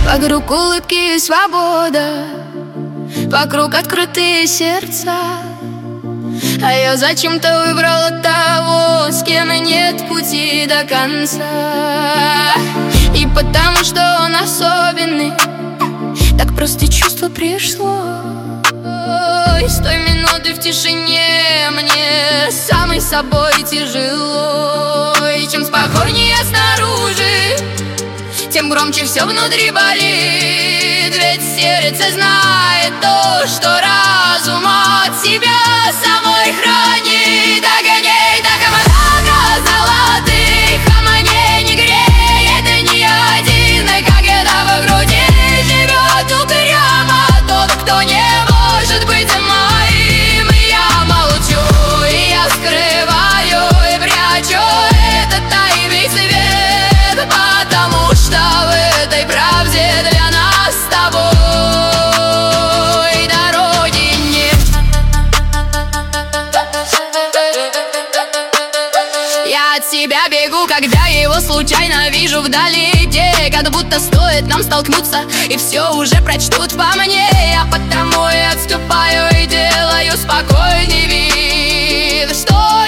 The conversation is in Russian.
Вокруг улыбки и свобода, вокруг открытые сердца. А я зачем-то выбрала того, с кем нет пути до конца. И потому что он особенный, так просто чувство пришло. И с той минуты в тишине мне с самой собой тяжело. И чем спокойнее снаружи, тем громче все внутри болит. Ведь сердце знает то, что разум от себя самой хранит. Огоней так много золотых, а мне не греет ни один. И как это в груди живет упрямо тот, кто не может быть моим. И я молчу, и я скрываю, и прячу этот тайный свет, потому что в этой правде для нас с тобой дороги нет. Я от себя бегу, когда его случайно вижу вдали, где как будто стоит нам столкнуться, и все уже прочтут по мне. А потому я отступаю и делаю спокойный вид, что